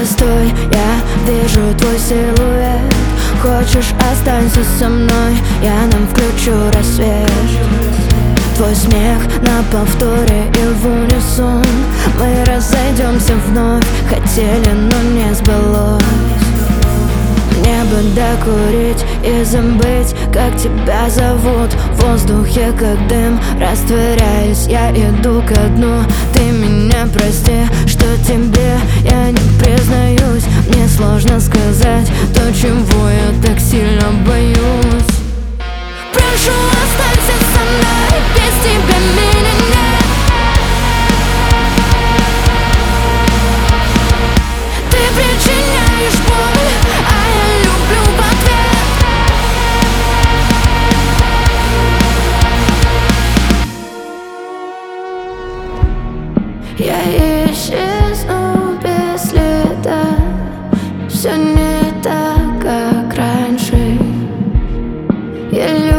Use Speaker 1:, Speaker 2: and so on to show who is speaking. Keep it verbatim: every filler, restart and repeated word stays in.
Speaker 1: Постой, я вижу твой силуэт. Хочешь, останься со мной, я нам включу рассвет. Твой смех на повторе и в унисон. Мы разойдемся вновь, хотели, но не сбылось. Мне бы докурить и забыть, как тебя зовут. В воздухе, как дым, растворяюсь, я иду ко дну. Ты меня прости, что тебе я не признаюсь. Мне сложно сказать то, чего я так сильно боюсь. Прошу, останься со мной, без тебя меня нет. Ты причиняешь боль, а я люблю в ответ. Я исчезну без следа. Все не так, как раньше. Я